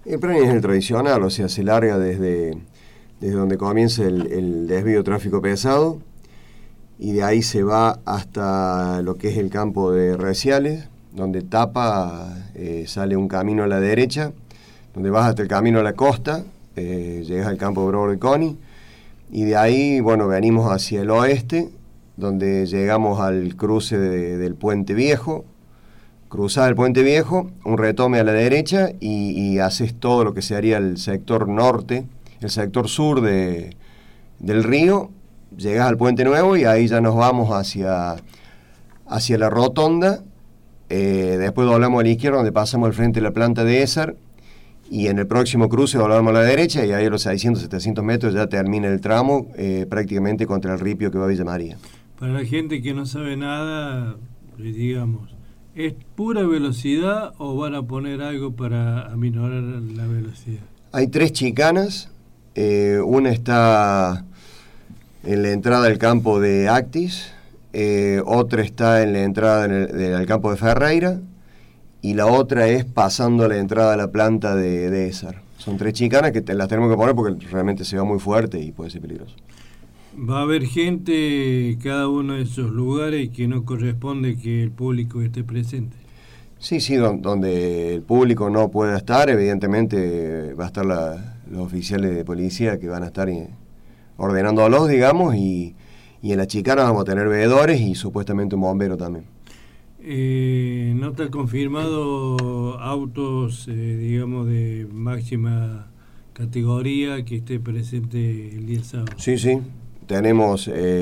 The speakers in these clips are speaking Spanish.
El planning es el tradicional, o sea, se larga desde donde comienza el desvío de tráfico pesado, y de ahí se va hasta lo que es el campo de Reciales, donde tapa, sale un camino a la derecha, donde vas hasta el camino a la costa, llegas al campo de Bravo de Coni, y de ahí, bueno, venimos hacia el oeste, donde llegamos al cruce del Puente Viejo. Cruzás el Puente Viejo, un retome a la derecha, y haces todo lo que sería el sector norte, el sector sur del río. Llegás al Puente Nuevo y ahí ya nos vamos hacia la rotonda. Después doblamos a la izquierda, donde pasamos al frente de la planta de ESAR, y en el próximo cruce doblamos a la derecha, y ahí a los 600, 700 metros ya termina el tramo, prácticamente contra el ripio que va a Villa María. Para la gente que no sabe nada, digamos, ¿es pura velocidad o van a poner algo para aminorar la velocidad? Hay 3 chicanas, una está en la entrada del campo de Actis, otra está en la entrada del campo de Ferreira, y la otra es pasando la entrada a la planta de ESAR. Son 3 chicanas que las tenemos que poner porque realmente se va muy fuerte y puede ser peligroso. Va a haber gente cada uno de esos lugares que no corresponde que el público esté presente. Sí, donde el público no pueda estar, evidentemente va a estar los oficiales de policía que van a estar ordenándolos, digamos, y en la chicana vamos a tener veedores y supuestamente un bombero también. ¿No está confirmado autos, digamos, de máxima categoría que esté presente el día sábado? Sí, tenemos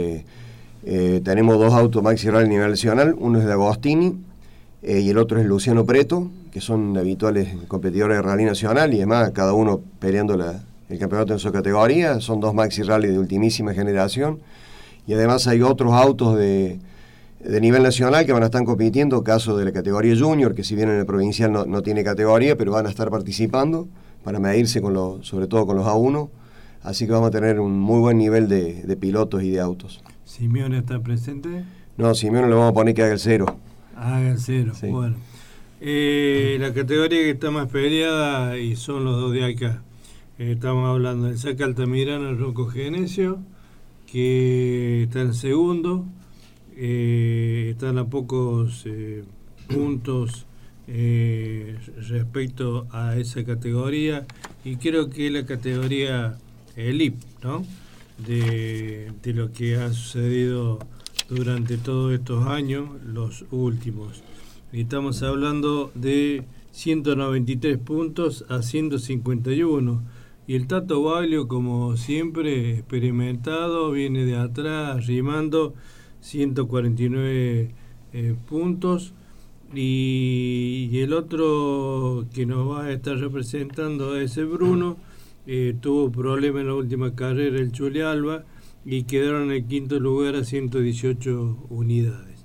2 autos Maxi Rally a nivel nacional, uno es de Agostini y el otro es Luciano Preto, que son habituales competidores de rally nacional, y además cada uno peleando el campeonato en su categoría. Son 2 Maxi Rally de ultimísima generación, y además hay otros autos de nivel nacional que van a estar compitiendo, caso de la categoría Junior, que si bien en el provincial no tiene categoría, pero van a estar participando para medirse sobre todo con los A1, así que vamos a tener un muy buen nivel de pilotos y de autos. ¿Simeone está presente? No, Simeone le vamos a poner que haga el 0. Haga el 0, sí. Bueno. La categoría que está más peleada, y son los 2 de acá, estamos hablando del Saca Altamirano, el Rocco Genesio, que está en segundo, están a pocos puntos respecto a esa categoría, y creo que es la categoría elite, ¿no? De lo que ha sucedido durante todos estos años, los últimos. Y estamos hablando de 193 puntos a 151. Y el Tato Baglio, como siempre, experimentado, viene de atrás, rimando 149 puntos. Y el otro que nos va a estar representando es el Bruno. Tuvo problemas en la última carrera, el Chuli Alba, y quedaron en el 5º lugar a 118 unidades.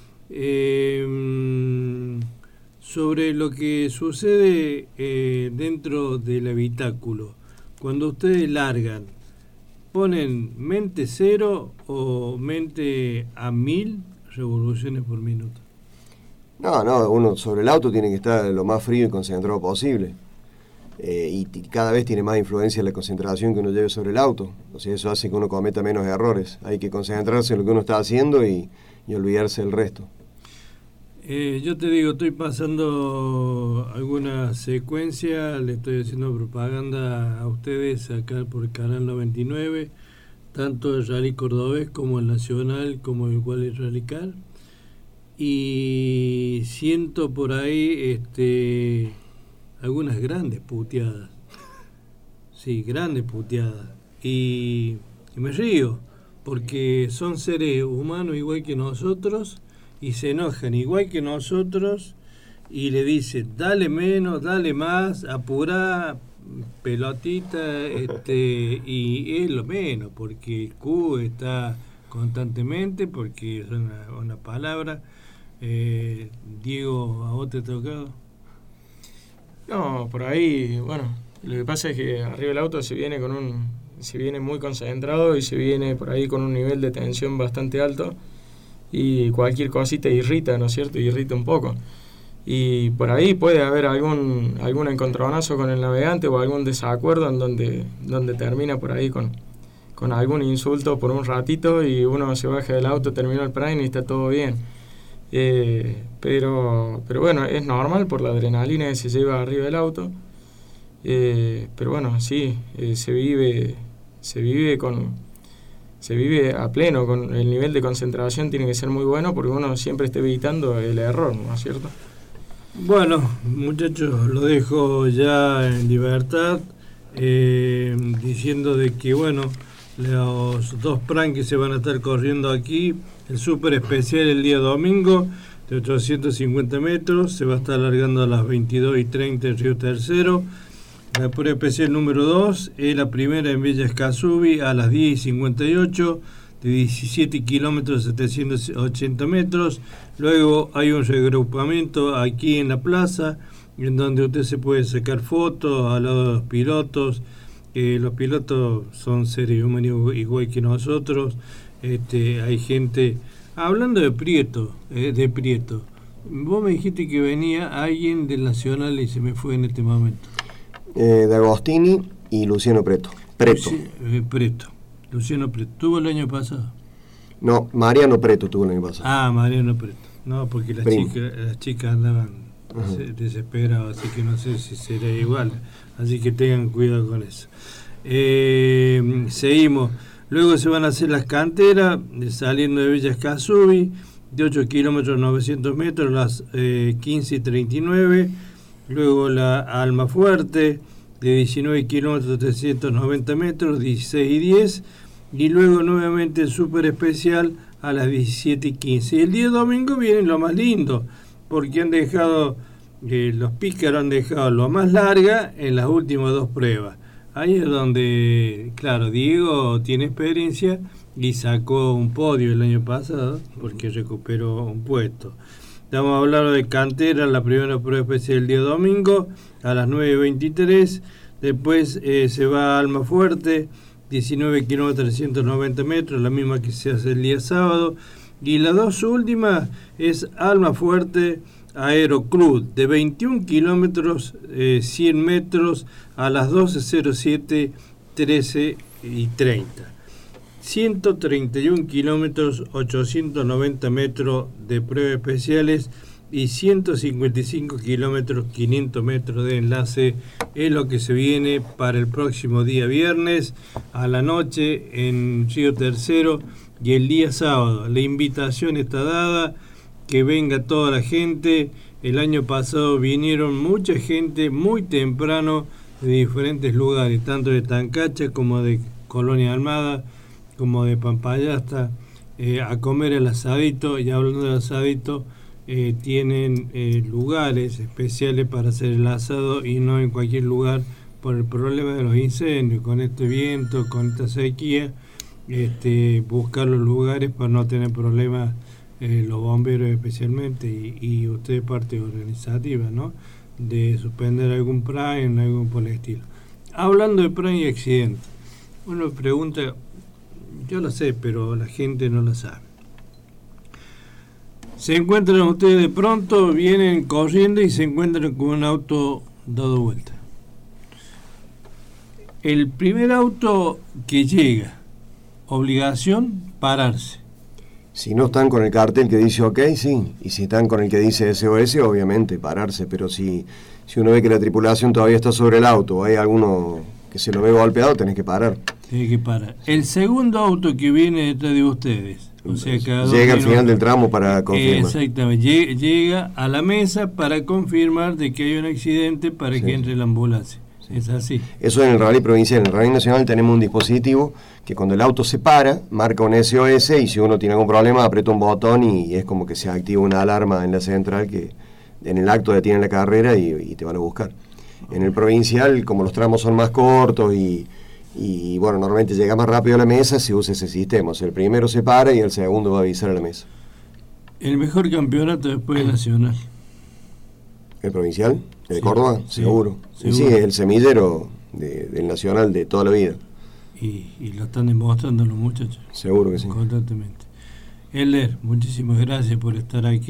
Sobre lo que sucede dentro del habitáculo, cuando ustedes largan, ¿ponen mente 0 o mente a 1000 revoluciones por minuto? No, uno sobre el auto tiene que estar lo más frío y concentrado posible. Y cada vez tiene más influencia la concentración que uno lleve sobre el auto. O sea, eso hace que uno cometa menos errores. Hay que concentrarse en lo que uno está haciendo y olvidarse del resto. Yo te digo, estoy pasando alguna secuencia, le estoy haciendo propaganda a ustedes acá por el canal 99, tanto el Rally Cordobés como el Nacional, como el Wally Rally Car, y siento por ahí algunas grandes puteadas. Sí, grandes puteadas. Y me río, porque son seres humanos igual que nosotros, y se enojan igual que nosotros, y le dicen, dale menos, dale más, apurá, pelotita, y es lo menos, porque el Q está constantemente, porque es una palabra. Diego, ¿a vos te ha tocado? No, por ahí, bueno, lo que pasa es que arriba del auto se viene muy concentrado y se viene por ahí con un nivel de tensión bastante alto, y cualquier cosita irrita, ¿no es cierto? Irrita un poco. y por ahí puede haber algún encontronazo con el navegante o algún desacuerdo en donde termina por ahí con algún insulto por un ratito y uno se baja del auto, termina el prime y está todo bien. Pero bueno, es normal por la adrenalina que se lleva arriba del auto. Pero bueno, sí, se vive a pleno, con el nivel de concentración tiene que ser muy bueno porque uno siempre está evitando el error, ¿no es cierto? Bueno, muchachos, lo dejo ya en libertad, diciendo de que, bueno, los 2 pran que se van a estar corriendo aquí, el súper especial el día domingo de 850 metros, se va a estar alargando a las 22:30 en Río Tercero. La prueba especial número 2 es la primera en Villa Escasubi a las 10:58 de 17 kilómetros 780 metros. Luego hay un reagrupamiento aquí en la plaza, en donde usted se puede sacar fotos al lado de los pilotos. Los pilotos son seres humanos igual que nosotros. Hay gente, hablando de Prieto, vos me dijiste que venía alguien del Nacional y se me fue en este momento. De Agostini y Luciano Preto. Luciano Preto. ¿Tuvo el año pasado? No, Mariano Preto tuvo el año pasado. Ah, Mariano Preto. No, porque las chicas andaban desesperadas, así que no sé si será igual. Así que tengan cuidado con eso. Seguimos. Luego se van a hacer las canteras, saliendo de Villa Escasubi, de 8 kilómetros 900 metros, las 15:39. Luego la Almafuerte, de 19 kilómetros 390 metros, 16:10. Y luego nuevamente el súper especial a las 17:15. Y el día domingo viene lo más lindo, porque han dejado, los pícaros han dejado lo más larga en las últimas 2 pruebas. Ahí es donde, claro, Diego tiene experiencia y sacó un podio el año pasado porque recuperó un puesto. Estamos hablando de cantera, la primera prueba especial el día domingo a las 9:23. Después se va a Almafuerte, 19 kilómetros 390 metros, la misma que se hace el día sábado. Y las 2 últimas es Almafuerte Aerocruz, de 21 kilómetros 100 metros a las 12:07, 13:30. 131 kilómetros 890 metros de pruebas especiales y 155 kilómetros 500 metros de enlace es lo que se viene para el próximo día viernes a la noche en Río Tercero y el día sábado. La invitación está dada, que venga toda la gente. El año pasado vinieron mucha gente muy temprano de diferentes lugares, tanto de Tancacha como de Colonia Almada, como de Pampayasta, a comer el asadito. Y hablando del asadito, tienen lugares especiales para hacer el asado y no en cualquier lugar por el problema de los incendios. Con este viento, con esta sequía, buscar los lugares para no tener problemas, los bomberos especialmente, y usted parte organizativa, ¿no?, de suspender algún prime, algún por el estilo. Hablando de prime y accidente, uno pregunta, yo lo sé, pero la gente no lo sabe. Se encuentran ustedes de pronto, vienen corriendo y se encuentran con un auto dado vuelta. El primer auto que llega, obligación, pararse. Si no están con el cartel que dice OK, sí. Y si están con el que dice SOS, obviamente, pararse. Pero si uno ve que la tripulación todavía está sobre el auto o hay alguno que se lo ve golpeado, tenés que parar. Tiene que parar. El segundo auto que viene detrás de ustedes, o sea, llega al final del tramo para confirmar. Exactamente, llega a la mesa para confirmar de que hay un accidente para que entre la ambulancia. Es así. Eso en el rally provincial. En el rally nacional tenemos un dispositivo que cuando el auto se para, marca un SOS, y si uno tiene algún problema aprieta un botón y es como que se activa una alarma en la central que en el acto detiene la carrera y te van a buscar. En el provincial, como los tramos son más cortos y bueno, normalmente llega más rápido a la mesa, se usa ese sistema. O sea, el primero se para y el segundo va a avisar a la mesa. El mejor campeonato después del nacional. ¿El provincial? ¿El de Córdoba? Sí, seguro. Sí, es el semillero del nacional de toda la vida. Y lo están demostrando los muchachos. Seguro que sí. Constantemente. Elder, muchísimas gracias por estar aquí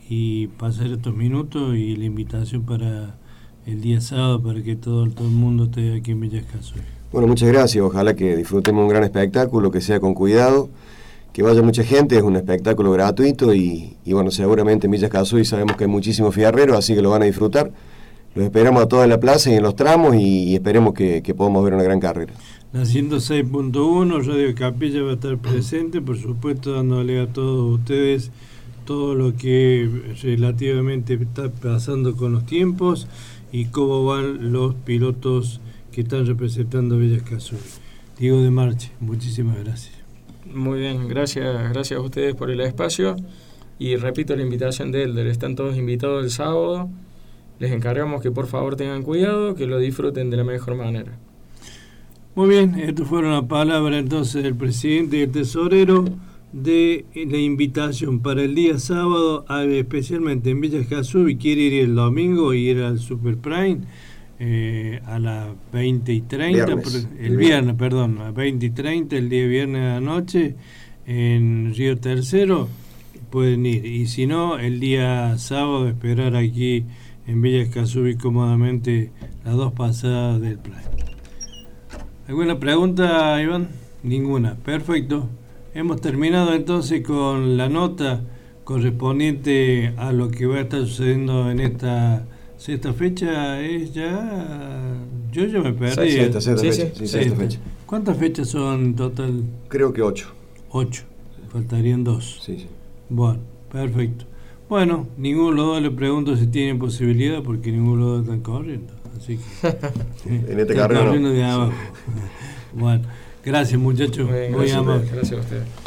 y pasar estos minutos y la invitación para el día sábado para que todo el mundo esté aquí en Villa Escazú. Bueno, muchas gracias, ojalá que disfrutemos un gran espectáculo, que sea con cuidado, que vaya mucha gente, es un espectáculo gratuito y bueno, seguramente en Villa Escazú sabemos que hay muchísimos fierreros, así que lo van a disfrutar. Los esperamos a todos en la plaza y en los tramos y esperemos que podamos ver una gran carrera. La 106.1, Radio Capilla va a estar presente, por supuesto dándole a todos ustedes todo lo que relativamente está pasando con los tiempos y cómo van los pilotos que están representando a Villa Escazú. Diego de Marche, muchísimas gracias. Muy bien, gracias a ustedes por el espacio y repito la invitación de Elder, están todos invitados el sábado, les encargamos que por favor tengan cuidado, que lo disfruten de la mejor manera. Muy bien, estas fueron las palabras entonces del presidente y el tesorero de la invitación para el día sábado, especialmente en Villa Escazú, y quiere ir el domingo y ir al Super Prime a las 20:30, el viernes, perdón, a 20:30, el día viernes a la noche, en Río Tercero, pueden ir. Y si no, el día sábado esperar aquí en Villa Escazú y cómodamente las dos pasadas del Prime. ¿Alguna pregunta, Iván? Ninguna. Perfecto. Hemos terminado entonces con la nota correspondiente a lo que va a estar sucediendo en esta sexta fecha. Es ya... Yo ya me perdí. Sexta fecha. ¿Cuántas fechas son en total? Creo que 8. 8. Faltarían 2. Sí. Bueno, perfecto. Bueno, ninguno de los dos le pregunto si tienen posibilidad porque ninguno de los dos están corriendo. Así que en este carrera corriendo de abajo. Bueno, gracias muchachos. Muy amable. Gracias a ustedes.